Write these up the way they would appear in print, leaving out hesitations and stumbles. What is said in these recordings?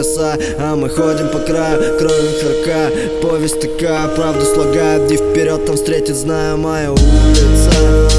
леса, а мы ходим по краю, кровью харка. Повесть такая, правду слагает, иди вперед, там встретит, знаю, моя улица.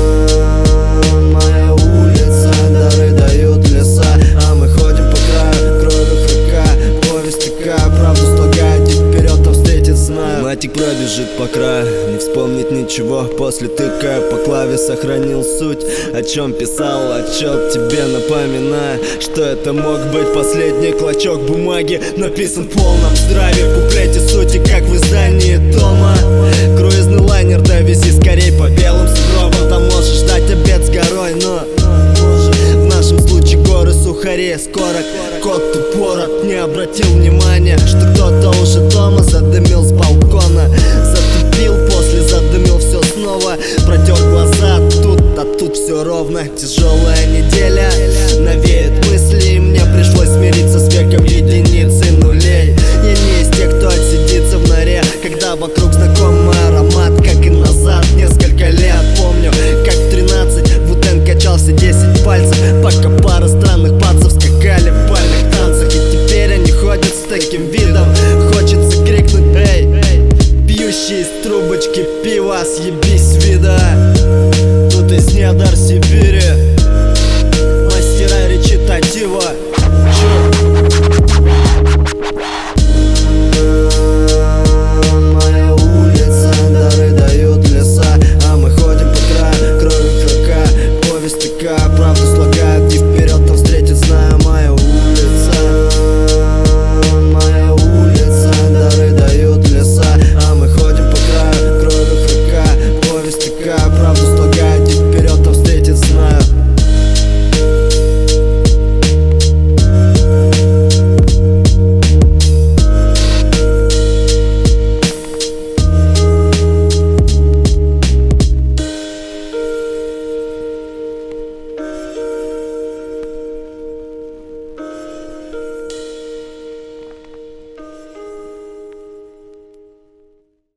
Моя улица, дары дают леса, а мы ходим по краю, кровью харка. Повесть такая, правду слагает, иди вперед, там встретит, знаю. Матик пробежит по краю, не вспомнит ничего, после тыкая по клаве сохранил суть. О чем писал отчет, тебе напоминая, что это мог быть последний клочок бумаги, написан в полном здравии, в куплете сути, как в издании Тома. Круизный лайнер, довези скорей по белым сугробам, там можешь ждать обед с горой, но в нашем случае горы сухари. Скоро кот упорот не обратил внимания, что кто-то уже дома задымил с балкона. Затупил, после задымил все снова, протер глаза, а тут все ровно. Тяжелая неделя навеет